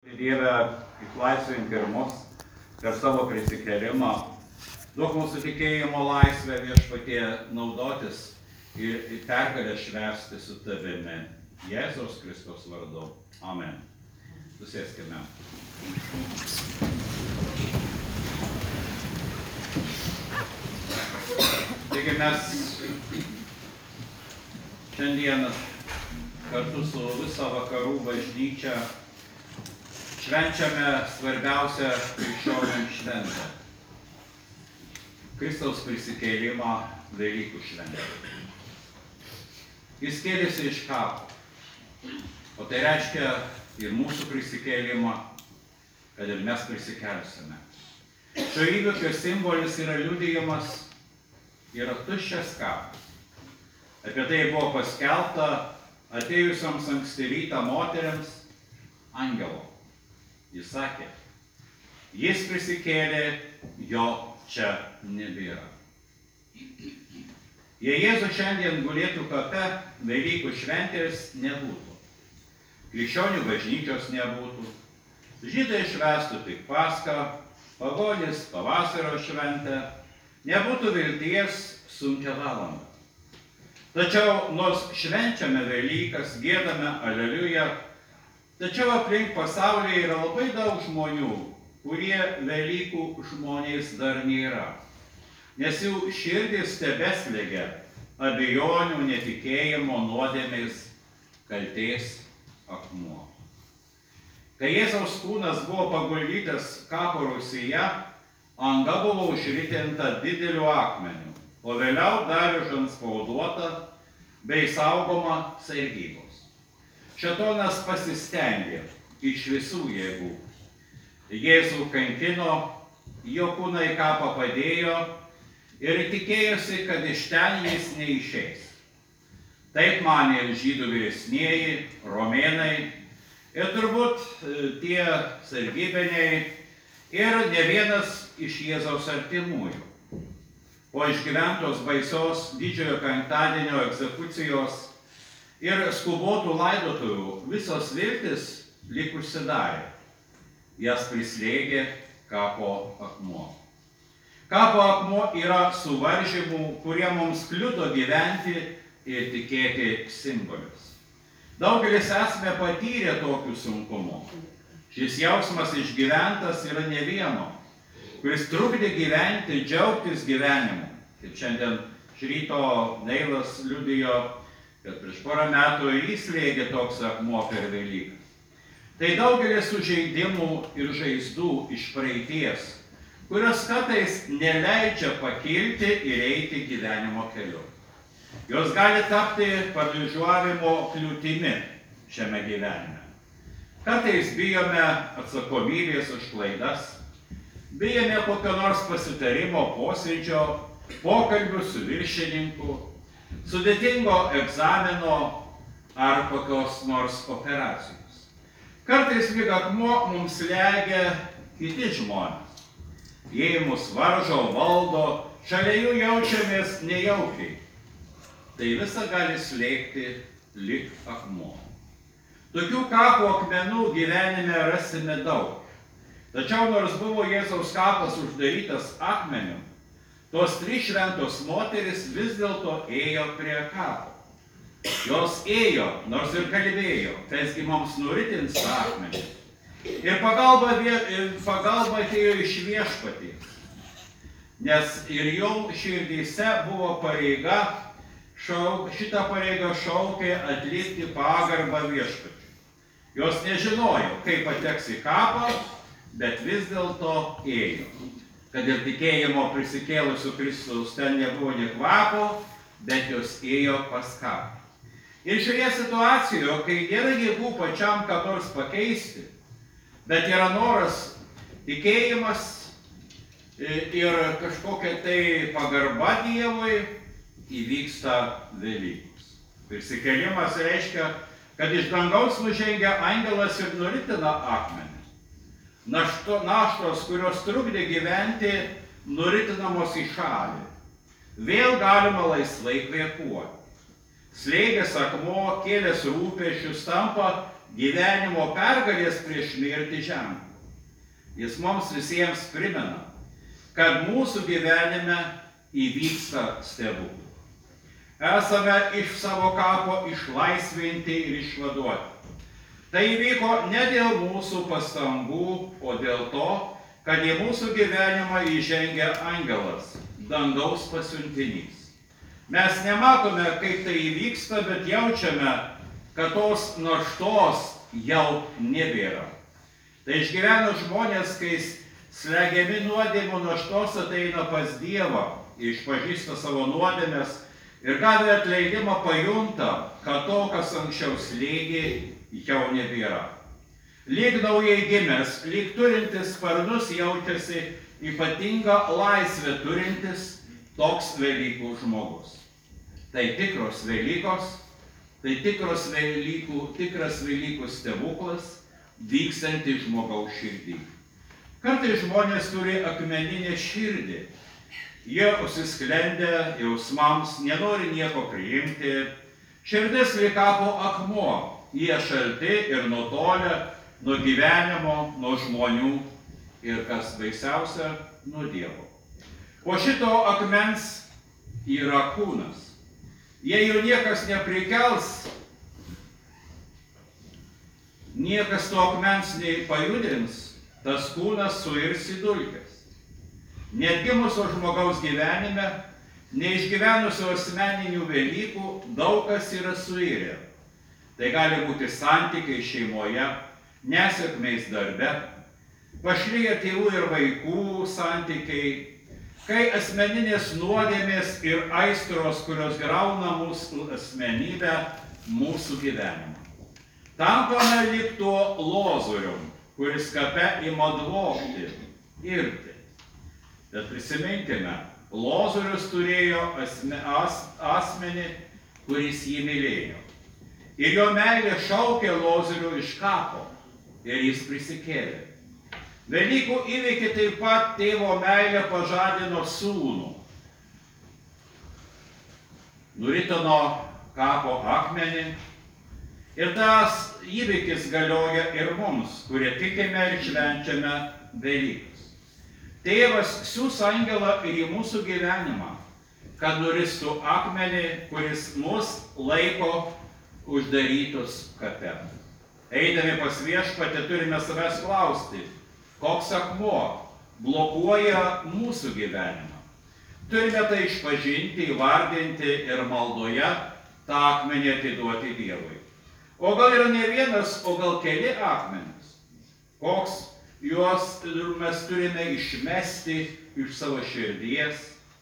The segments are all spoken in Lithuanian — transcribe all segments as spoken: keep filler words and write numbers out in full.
Dieve, išlaisvink ir mus per savo prisikėlimą. Duok mūsų tikėjimo laisvę Viešpatie naudotis ir pergalę švęsti su tavimi. Jėzaus Kristaus vardu. Amen. Susėskime. Taigi mes šiandien kartu su visa vakarų bažnyčia švenčiame svarbiausią krikščionių šventę. Kristaus prisikėlimą, Velykų šventę. Jis kėlėsi iš kapo, o tai reiškia ir mūsų prisikėlimą, kad ir mes prisikelsime. Šio įvykio simbolis yra liudijimas, yra tuščias kapas. Apie tai buvo paskelbta atėjusioms anksti rytą moteriams angelo. Jis sakė, jis prisikėlė, jo čia nebėra. Jei Jėzus šiandien gulėtų kape, Velykų šventės nebūtų. Krikščionių bažnyčios nebūtų. Žydai švęstų tik Paską, pagonys pavasario šventę, nebūtų vilties sunkią valandą. Tačiau nors švenčiame Velykas, giedame Aleliuja, tačiau aplink pasaulyje yra labai daug žmonių, kurie Velykų žmonės dar nėra, nes jų širdis tebeslegia abejonių, netikėjimo, nuodėmės, kaltės akmuo. Kai Jėzaus kūnas buvo paguldytas kapo rūsyje, anga buvo užritinta dideliu akmeniu, o vėliau dar užantspauduota bei saugoma sargybos. Šėtonas pasistengė iš visų jėgų. Jėzų kankino, jo kūną į kapą padėjo ir tikėjosi, kad iš ten jis neišeis. Taip manė ir žydų vyresnieji, romėnai ir turbūt tie sargybiniai ir ne vienas iš Jėzaus artimųjų. Po išgyventos baisios didžiojo penktadienio egzekucijos ir skubotų laidotuvių visos viltis lyg užsidarė. Jas prislėgė kapo akmuo. Kapo akmuo yra suvaržymų, kurie mums kliudo gyventi ir tikėti simbolius. Daugelis esame patyrę tokių sunkumų. Šis jausmas išgyventas yra ne vieno, kuris trukdė gyventi, džiaugtis gyvenimu. Kaip šiandien iš ryto Neilas liudijo, kad prieš porą metų ir įslėgė toks akmuo per Velykas. Tai daugelis sužeidimų ir žaizdų iš praeities, kurios kartais neleidžia pakilti ir eiti gyvenimo keliu. Jos gali tapti paralyžiavimo kliūtimi šiame gyvenime. Kartais bijome atsakomybės už klaidas, bijome kokio nors pasitarimo posėdžio, pokalbių su viršininku, sudėtingo egzamino ar kokios nors operacijos. Kartais lyg akmuo mums slegia kiti žmonės. Jei mus varžo, valdo, šalia jų jaučiamės nejaukiai. Tai visa gali slėgti lyg akmuo. Tokių kapo akmenų gyvenime rasime daug. Tačiau nors buvo Jėzaus kapas uždarytas akmeniu, tos trys šventos moterys vis dėlto ėjo prie kapo. Jos ėjo, nors ir kalbėjo, kasgi mums nuritins tą akmenį. Ir pagalba, pagalba atėjo iš Viešpaties, nes ir jų širdyse buvo pareiga, šauk, šitą pareigą šaukė atlikti pagarbą Viešpačiui. Jos nežinojo, kaip pateks į kapą, bet vis dėlto ėjo. Kad ir tikėjimo prisikėlusių Kristaus ten nebuvo nė kvapo, bet jos ėjo pas kapą. Ir šioje situacijoje, kai nėra jėgų pačiam ką nors pakeisti, bet yra noras, tikėjimas ir kažkokia tai pagarba Dievui, įvyksta Velykos. Prisikėlimas reiškia, kad iš dangaus nužengia angelas ir nuritina akmenį. Našto, naštos, kurios trukdė gyventi, nuritinamos į šalį. Vėl galima laisvai kvėpuoti. Slėgęs akmuo, kėlęs rūpesčius tampa gyvenimo pergalės prieš mirtį ženklų. Jis mums visiems primena, kad mūsų gyvenime įvyksta stebuklų. Esame iš savo kapo išlaisvinti ir išvaduoti. Tai įvyko ne dėl mūsų pastangų, o dėl to, kad į mūsų gyvenimą įžengia angelas, dangaus pasiuntinys. Mes nematome, kaip tai įvyksta, bet jaučiame, kad tos naštos jau nebėra. Tai išgyveno žmonės, kai slegiami nuodėmų naštos ateina pas Dievą, išpažįsta savo nuodėmes ir gavę atleidimą pajunta, kad to, kas anksčiau slėgė, jau nebėra. Lyg naujai gimęs, lyg turintis sparnus jaučiasi ypatingą laisvę turintis toks Velykų žmogus. Tai tikros Velykos, tai tikros Velykų, tikras Velykų stebuklas, vykstanti žmogaus širdį. Kartais žmonės turi akmeninę širdį. Jie užsisklendę jausmams, nenori nieko priimti. Širdis lyg kapo akmuo. Jie šalti ir nutolę nuo gyvenimo, nuo žmonių ir, kas baisiausia, nuo Dievo. Po šito akmens yra kūnas. Jei jo niekas neprikels, niekas to akmens nepajudins, tas kūnas suirs į dulkes. Neatgimusio žmogaus gyvenime, neišgyvenusio asmeninių Velykų, daug kas yra suirę. Tai gali būti santykiai šeimoje, nesėkmės darbe, pašliję tėvų ir vaikų santykiai, kai asmeninės nuodėmės ir aistros, kurios grauna mūsų asmenybę, mūsų gyvenimą. Tampame lyg tuo lozorium, kuris kape ima dvokti, irti. Bet prisiminkime, lozorius turėjo asme, as, asmenį, kuris jį mylėjo. Ir jo meilė šaukė lozorių iš kapo ir jis prisikėlė. Velykų įvykiai taip pat tėvo meilė pažadino sūnų. Nurito nuo kapo akmenį. Ir tas įvykis galioja ir mums, kurie tikime ir švenčiame Velykas. Tėvas siųs angelą ir į mūsų gyvenimą, kad nuristų akmenį, kuris mus laiko uždarytus kape. Eidami pas Viešpatį turime savęs klausti, koks akmuo blokuoja mūsų gyvenimą. Turime tai išpažinti, įvardinti ir maldoje tą akmenį atiduoti Dievui. O gal yra ne vienas, o gal keli akmenys. Koks juos mes turime išmesti iš savo širdies,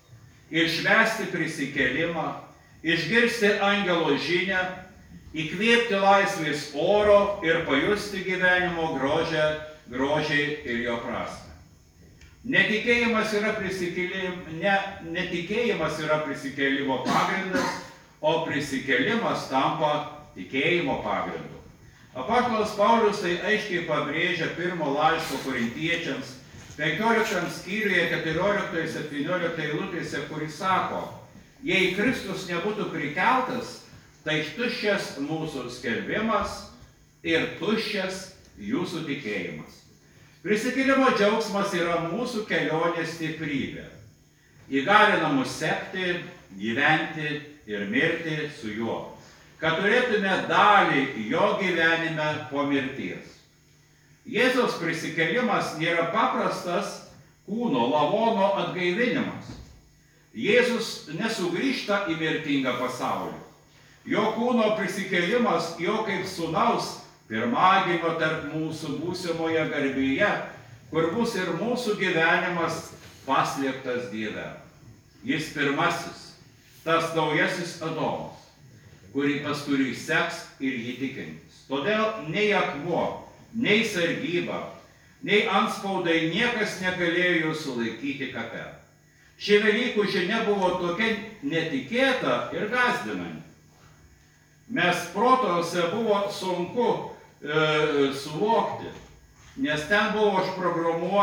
išvesti prisikėlimą, išgirsti angelo žinią, įkvėpti laisvės oro ir pajusti gyvenimo grožę, grožį ir jo prasmę. Netikėjimas yra prisikėlim, ne, netikėjimas yra prisikėlimo pagrindas, o prisikėlimas tampa tikėjimo pagrindu. Apaštalas Paulius tai aiškiai pabrėžia pirmo laiško Korintiečiams penkioliktam skyriuje keturioliktoje septynioliktoje eilutėse, kuris sako, jei Kristus nebūtų prikeltas, tai tuščias mūsų skelbimas ir tuščias jūsų tikėjimas. Prisikėlimo džiaugsmas yra mūsų kelionės stiprybė. Įgalina mus sekti, gyventi ir mirti su juo, kad turėtume dalį jo gyvenime po mirties. Jėzaus prisikėlimas nėra paprastas kūno lavono atgaivinimas. Jėzus nesugrįžta į mirtingą pasaulį. Jo kūno prisikėlimas, jo kaip sūnaus pirmagimio tarp mūsų būsimoje garbėje, kur bus ir mūsų gyvenimas paslėptas Dieve. Jis pirmasis, tas naujasis Adomas, kurį paskui seks ir jį tikintis. Todėl nei akmuo, nei sargyba, nei antspaudai niekas negalėjo jų sulaikyti kape. Ši Velykų žinia buvo tokia netikėta ir gąsdinanti. Mes protose buvo sunku e, suvokti, nes ten buvo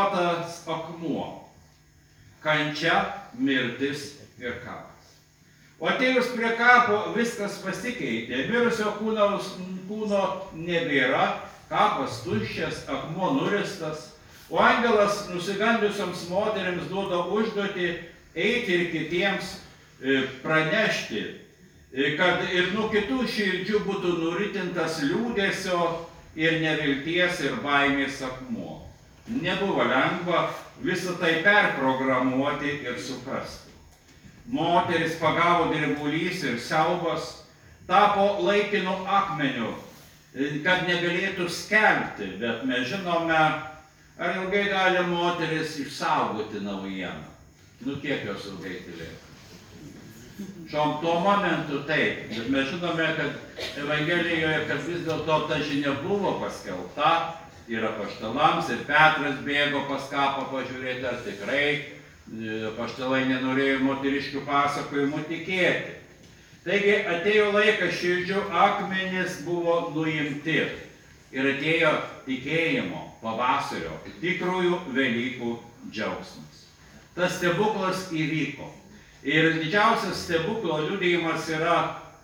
užprogramuotas akmuo. Kančia, mirtis ir kapas. O atėjus prie kapo viskas pasikeitė. Mirusio kūno, kūno nebėra, kapas tuščias, akmuo nuristas, o angelas nusigandusioms moteriams duoda užduotį eiti ir kitiems pranešti, kad ir nuo kitų širdžių būtų nuritintas liūdesio ir nevilties ir baimės akmuo. Nebuvo lengva visą tai perprogramuoti ir suprasti. Moteris pagavo drebulys ir siaubas, tapo laikinu akmeniu, kad negalėtų skelbti, bet mes žinome, ar ilgai gali moteris išsaugoti naujieną. Nu, kiek jos ilgai tylėtų. Šiom tuo momentu taip, bet mes žinome, kad Evangelijoje, kad vis dėlto ta žinia buvo paskelbta ir apaštalams, ir Petras bėgo pas kapą pažiūrėti, ar tikrai apaštalai nenorėjo moteriškių pasakojimų tikėti. Taigi atėjo laikas, širdžių akmenys buvo nuimti ir atėjo tikėjimo, pavasario, tikrųjų Velykų džiaugsmas. Tas stebuklas įvyko. Ir didžiausias stebuklo liudijimas yra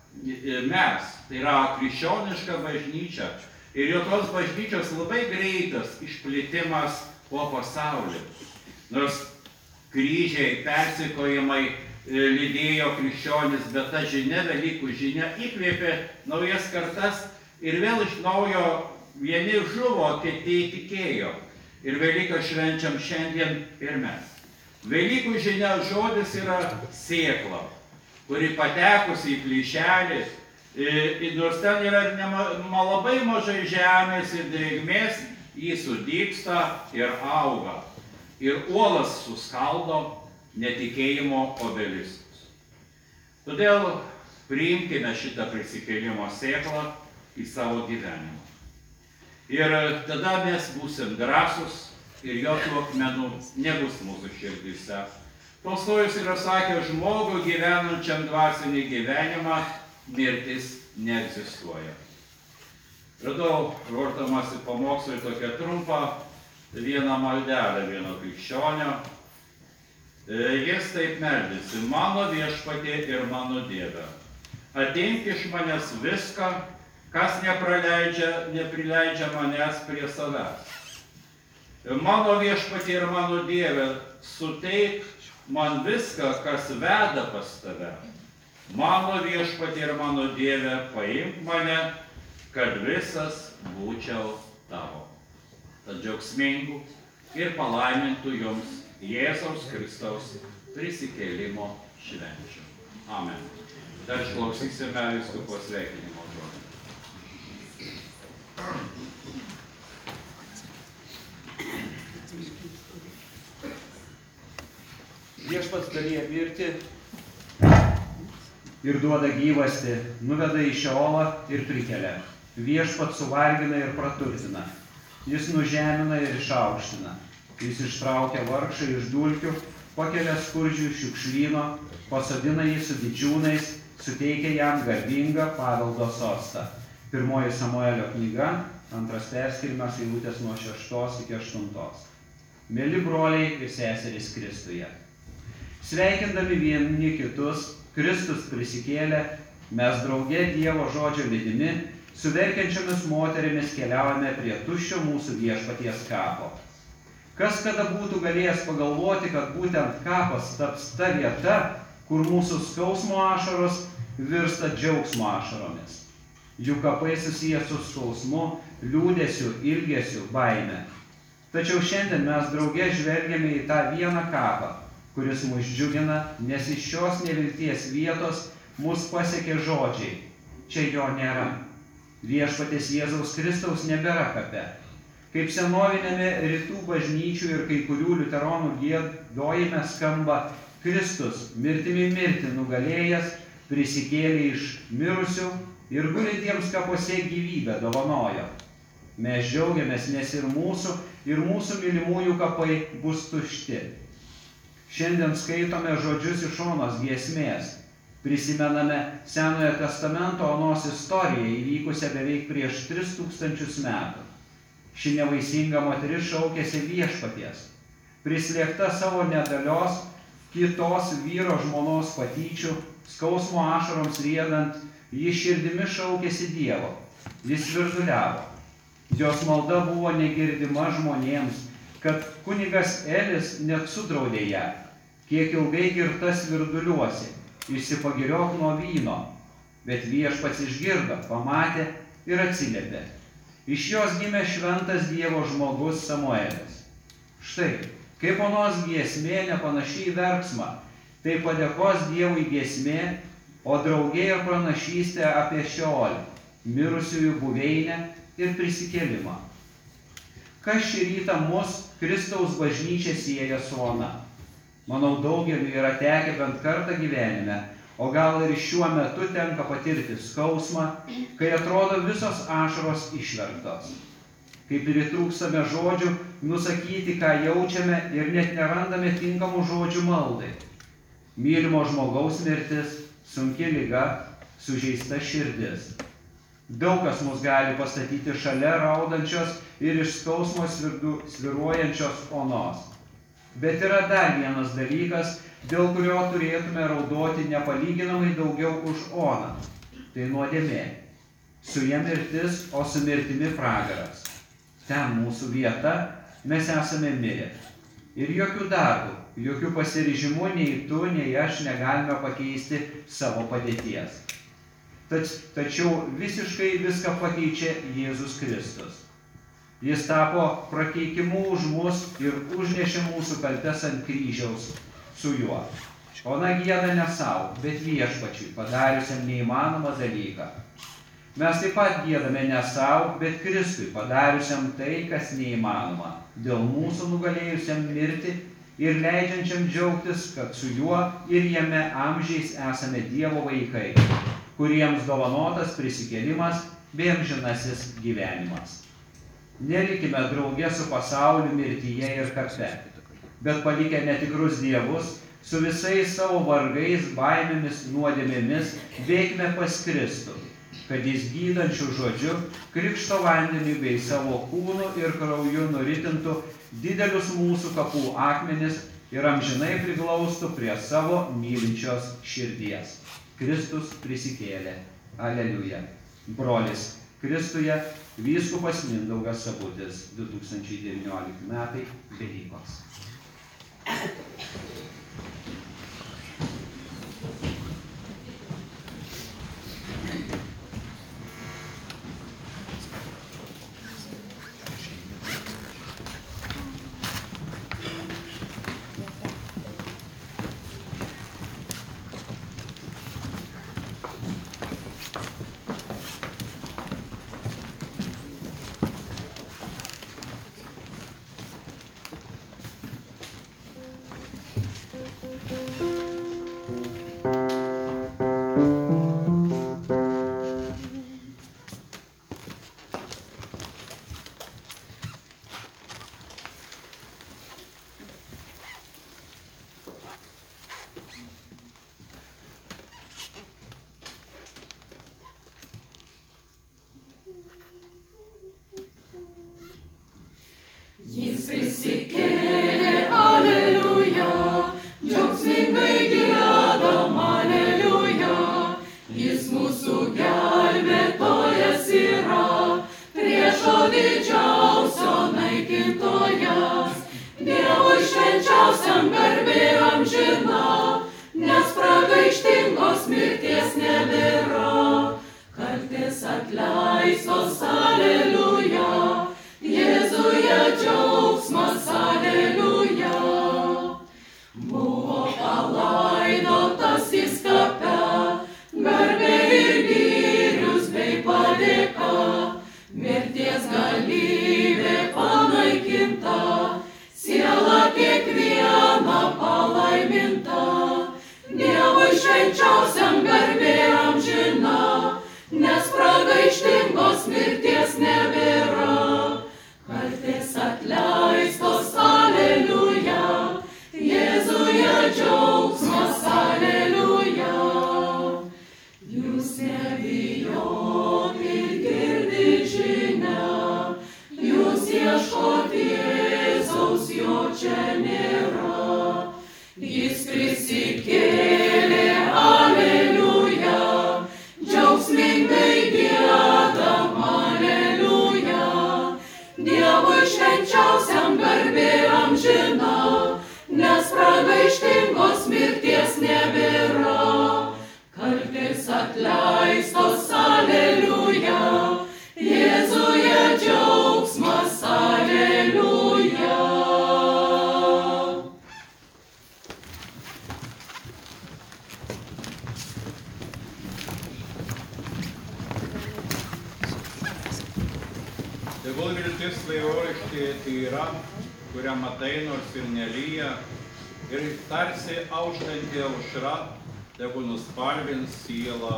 mes, tai yra krikščioniška bažnyčia. Ir jo tos bažnyčios labai greitas išplitimas po pasaulį. Nors kryžiai, persikojimai lydėjo krikščionis, bet ta žinia, Velykų žinia, įkvėpė naujas kartas ir vėl iš naujo vieni žuvo, kiti tikėjo. Ir Velyką švenčiam šiandien ir mes. Velykų žinia žodis yra sėkla, kuri patekusi į plyšelį, nors ten yra nema, labai mažai žemės ir drėgmės, jį sudygsta ir auga. Ir uolas suskaldo netikėjimo obeliskus. Todėl priimkime šitą prisikėlimo sėklą į savo gyvenimą. Ir tada mes būsim drąsūs ir jokių akmenų nebus mūsų širdyse. Tolstojus yra sakęs, žmogų gyvenančiam dvasinį gyvenimą mirtis neegzistuoja. Radau, ruošdamasi pamokslui tokią trumpą vieną maldelę vieno krikščionio. Jis taip meldėsi: mano viešpatie ir mano Dieve, atimk iš manęs viską, kas nepraleidžia, neprileidžia manęs prie savęs. Mano viešpatie ir mano Dieve, suteik man viską, kas veda pas tave. Mano viešpatie ir mano Dieve, paimk mane, kad visas būčiau tavo. Tad džiaugsmingų ir palaimintų jums Jėzaus Kristaus prisikėlimo švenčių. Amen. Dar išklausysime vyskupo sveikinimo žodžių. Viešpats galėjo mirti ir duoda gyvastį, nuveda į Šeolą ir prikelia. Viešpats suvargina ir praturtina. Jis nužemina ir išaukština. Jis ištraukia vargšą iš dulkių, pakelia skurdžių iš šiukšlyno, pasodina jį su didžiūnais, suteikia jam garbingą paveldo sostą. Pirmoji Samuelio knyga, antras perskirimas, eilutės nuo šeštos iki aštuntos. Mieli broliai ir seserys Kristuje. Sveikindami vieni kitus, Kristus prisikėlė, mes drauge Dievo žodžio lydimi, su verkiančiomis moterimis keliaujame prie tuščio mūsų viešpaties kapo. Kas kada būtų galėjęs pagalvoti, kad būtent kapas taps ta vieta, kur mūsų skausmo ašaros virsta džiaugsmo ašaromis. Juk kapai susiję su skausmu, liūdesiu, ilgesiu, baime. Tačiau šiandien mes drauge žvelgiame į tą vieną kapą, kuris mus džiugina, nes iš šios nevilties vietos mus pasiekė žodžiai: čia jo nėra. Viešpaties Jėzaus Kristaus nebėra kape. Kaip senovinėme rytų bažnyčių ir kai kurių liuteronų giedojime skamba: Kristus mirtimi mirti nugalėjęs, prisikėlė iš mirusių ir gulintiems kapuose gyvybę dovanojo. Mes džiaugiamės, nes ir mūsų, ir mūsų mylimųjų kapai bus tušti. Šiandien skaitome žodžius iš Onos giesmės. Prisimename Senojo testamento Onos istoriją įvykusią beveik prieš tris tūkstančius metų. Ši nevaisinga moteris šaukėsi viešpaties. Prislėgta savo nedalios, kitos vyro žmonos patyčių, skausmo ašaroms riedant, ji širdimi šaukėsi Dievo, jis virduliavo. Jos malda buvo negirdima žmonėms, kad kunigas Elis net sudraudė ją, kiek ilgai girtas virduliuosi, išsipagiriok nuo vyno. Bet Viešpats išgirdo, pamatė ir atsiliepė. Iš jos gimė šventas Dievo žmogus Samuelis. Štai, kaip onos giesmė nepanaši į verksmą, tai padėkos Dievui giesmė, o draugė ir pranašystė apie Šeolį, mirusiųjų buveinę ir prisikėlimą. Kas šį rytą mus, Kristaus bažnyčia, sieja su ona? Manau, daugeliu yra tekę bent kartą gyvenime, o gal ir šiuo metu tenka patirti skausmą, kai atrodo visos ašaros išverktos. Kaip ir įtrūkstame žodžių, nusakyti, ką jaučiame ir net nerandame tinkamų žodžių maldai. Mylimo žmogaus mirtis, sunki liga, sužeista širdis. Daug kas mus gali pastatyti šalia raudančios ir iš skausmo sviruojančios onos. Bet yra dar vienas dalykas, dėl kurio turėtume raudoti nepalyginamai daugiau už oną. Tai nuodėmė. Su ja mirtis, o su mirtimi pragaras. Ten mūsų vieta, mes esame mirę. Ir jokių darbų, jokių pasiryžimų nei tu, nei aš negalime pakeisti savo padėties. Tačiau visiškai viską pakeičia Jėzus Kristus. Jis tapo prakeikimu už mus ir užnešė mūsų kaltes ant kryžiaus su juo. Ona gieda ne savo, bet Viešpačiui, padariusiam neįmanomą dalyką. Mes taip pat giedame ne savo, bet Kristui, padariusiam tai, kas neįmanoma, dėl mūsų nugalėjusiam mirti ir leidžiančiam džiaugtis, kad su juo ir jame amžiais esame Dievo vaikai, kuriems dovanotas prisikėlimas bei amžinasis gyvenimas. Nelikime drauge su pasauliu mirtyje ir kape, bet palikę netikrus dievus, su visais savo vargais, baimėmis, nuodėmėmis bėkime pas Kristų, kad jis gydančių žodžiu, krikšto vandeniu bei savo kūnu ir krauju nuritintų didelius mūsų kapų akmenis ir amžinai priglaustų prie savo mylinčios širdies. Kristus prisikėlė. Aleliuja. Brolis Kristuje, vyskupas Mindaugas Sabutis, du tūkstančiai devyniolikti metai, Velykos. Jis prisikėlė, aleliuja, džiaugsmingai giedam, aleliuja. Jis mūsų gelbėtojas yra, priešo didžiausio naikintojas. Dievui švenčiausiam garbė amžina, nes pragaištingos mirties nebėra. Kaltės atleistos, aleliuja. Jėzuje džiaugsmas, aleliuja. Buvo palaidotas jis kape, garbė ir gyrius bei padėka. Mirties galybė panaikinta, siela kiekviena palaiminta. Dievui švenčiausiam garbė amžina, nes pragaištingos mirties nebėra. Kaltės atleistos, aleliuja, Jėzuje džiaugsmas, aleliuja. Jūs nebijok ir girdit žinią, jūs ieškot Jėzaus, jo čia nėra. Jis prisikėlė, aleliuja. Alleluja. Tegul viltis vaivorykštė tyra, kurią matai nors ir nelyja, ir tarsi auštanti aušra, tegul nuspalvins sielą,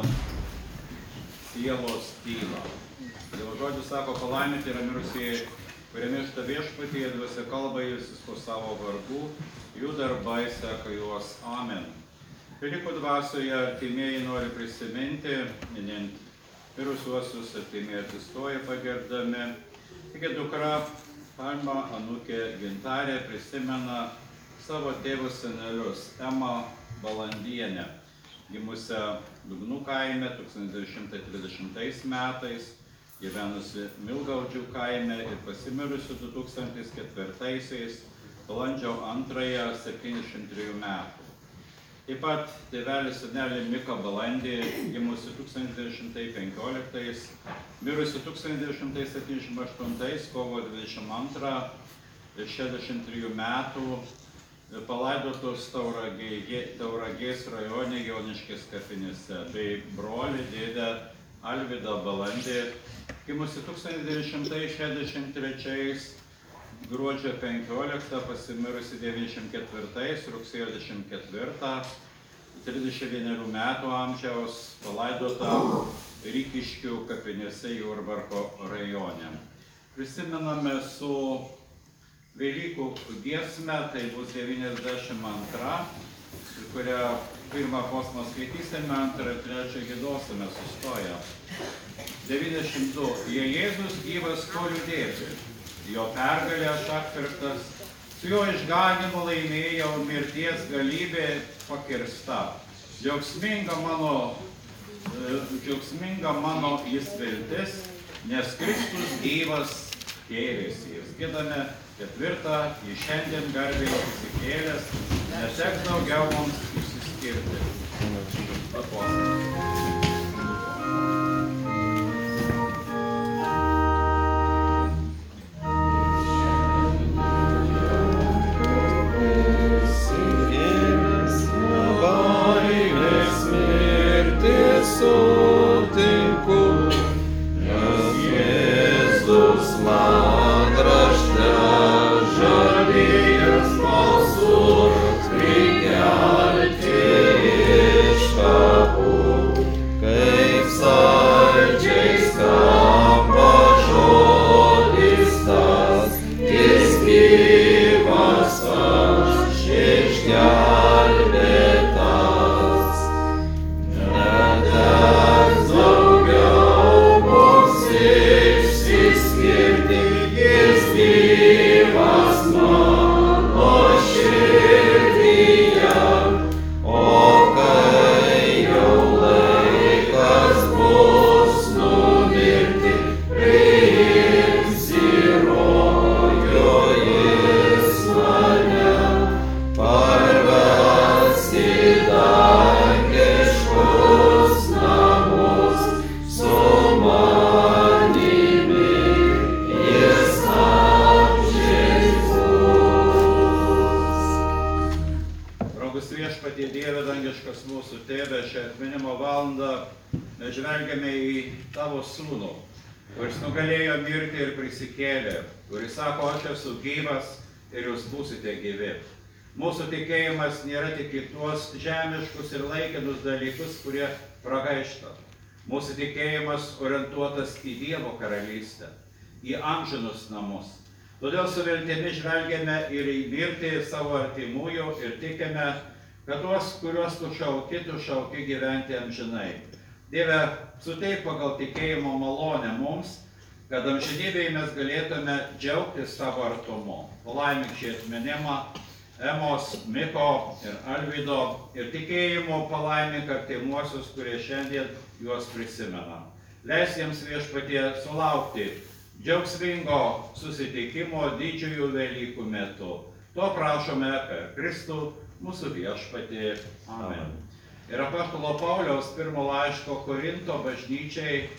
sielos tylą. Dievo žodis sako, palaiminti yra mirusieji, kurie miršta viešpatyje, dvasia kalba Jėzus po savo vargų, jų darbai seka juos. Amen. Velykų dvasioje artimieji nori prisiminti, minint mirusiuosius, artimieji atsistoja pagerbdami. Taigi dukra Alma anūkė Gintarė prisimena savo tėvus senelius Emą Balandienę, gimusią Dugnų kaime tūkstantis devyni šimtai trisdešimtais metais, gyvenusi Milgaudžių kaime ir pasimirusi du tūkstantis ketvirtaisiais balandžio antrąją septyniasdešimt trijų metų. Taip pat tėvelis senelė Mika Balandė, gimusi tūkstantis devyni šimtai penkioliktais, mirusi tūkstantis devyni šimtai septyniasdešimt aštuntais, kovo dvidešimt antrą, šešiasdešimt trijų metų, palaidotos Tauragė, Tauragės rajone Joniškės kapinėse, bei brolį dėdę Alvydą Balandė, gimusi tūkstantis devyni šimtai šešiasdešimt trečiais, gruodžio penkioliktą, pasimirusi devyniasdešimt ketvirtais, rugsėjo dvidešimt ketvirtą, trisdešimt vienerių metų amžiaus, palaidota Rykiškių kapinėse Jurbarko rajone. Prisimename su Velykų giesme, tai bus devyniasdešimt antra, kurią pirmą posmą skaitysime, antrą ir trečią giedosime sustoję. devyniasdešimt du. Jei Jėzus gyvas, ko liūdėti? Jo pergalė aš atpirktas, su jo išganymu laimėjau, mirties galybė pakirsta. Džiaugsminga mano, džiaugsminga mano jis viltis, nes Kristus gyvas kėlėsi. Ir giedame ketvirtą, jis šiandien garbėje prisikėlęs, neteks daugiau mums išsiskirti. Apostas. Kuris nugalėjo mirti ir prisikėlė, kuris sako, aš esu gyvas ir jūs būsite gyvi. Mūsų tikėjimas nėra tik į tuos žemiškus ir laikinus dalykus, kurie pragaišta. Mūsų tikėjimas orientuotas į Dievo karalystę, į amžinus namus. Todėl su viltimi žvelgiame ir į mirtį savo artimųjų ir tikime, kad tuos, kuriuos tu šauki, tu šauki gyventi amžinai. Dieve, suteik pagal tikėjimo malonę mums, kad amžinybėje mes galėtume džiaugtis savo artumu. Palaimink šį atminimą Emos, Miko ir Alvydo ir tikėjimo palaimink artimuosius, kurie šiandien juos prisimena. Leis jiems viešpatie sulaukti džiaugsmingo susitikimo didžiųjų Velykų metu. To prašome per Kristų, mūsų viešpatį. Amen. Ir apaštalo Pauliaus pirmo laiško Korinto bažnyčiai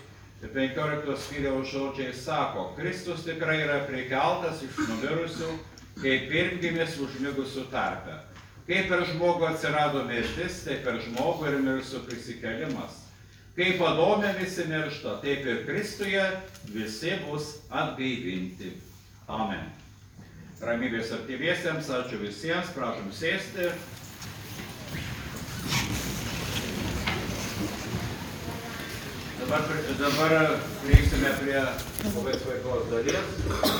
penkioliktos skyriaus žodžiai sako, Kristus tikrai yra prikeltas iš numirusių, kaip pirmgimis užmigusių tarpe. Kaip per žmogų atsirado mirtis, taip per žmogų ir mirusių prisikelimas. Kaip Adome visi miršta, taip ir Kristuje visi bus atgaivinti. Amen. Ramybės artimiesiems, ačiū visiems, prašom sėsti. Dabar, dabar prieisime prie veiklos dalies.